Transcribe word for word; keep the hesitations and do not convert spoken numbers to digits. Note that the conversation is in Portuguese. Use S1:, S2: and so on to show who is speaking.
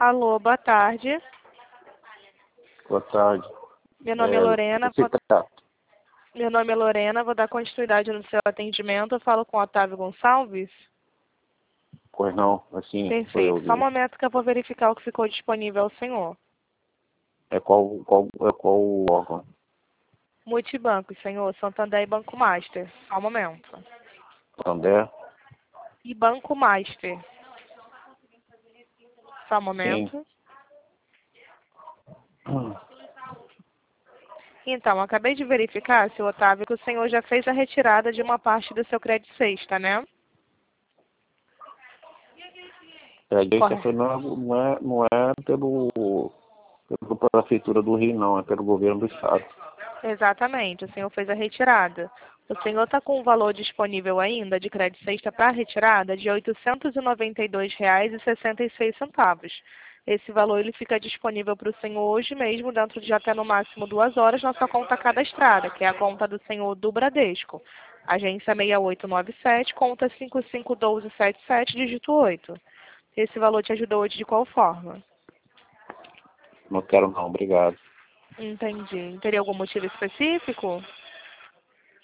S1: Alô, boa tarde.
S2: Boa tarde.
S1: Meu nome é,
S2: É,
S1: Lorena.
S2: se
S1: Vou...
S2: trata.
S1: Meu nome é Lorena, vou dar continuidade no seu atendimento. Eu falo com o Otávio Gonçalves.
S2: Pois não, assim, foi
S1: Perfeito. Só um
S2: ouvido.
S1: momento que eu vou verificar o que ficou disponível ao senhor.
S2: É qual, qual, é qual o órgão?
S1: Multibanco, senhor. Santander e Banco Master. Só um momento.
S2: Santander?
S1: E Banco Master. Só um
S2: Sim.
S1: momento.
S2: Hum.
S1: Então, acabei de verificar, seu Otávio, que o senhor já fez a retirada de uma parte do seu crédito sexta, né?
S2: É, a agência
S1: Correto.
S2: foi não, é- não, é, não é pelo, pela Prefeitura do Rio, não, é pelo governo do Estado.
S1: Exatamente, o senhor fez a retirada. O senhor está com um valor disponível ainda de crédito sexta para retirada de oitocentos e noventa e dois reais e sessenta e seis centavos. Esse valor ele fica disponível para o senhor hoje mesmo, dentro de até no máximo duas horas, na sua conta cadastrada, que é a conta do senhor do Bradesco. Agência seis oito nove sete, conta cinco cinco um dois sete sete, dígito oito. Esse valor te ajudou hoje de qual forma?
S2: Não quero não, obrigado.
S1: Entendi. Teria algum motivo específico?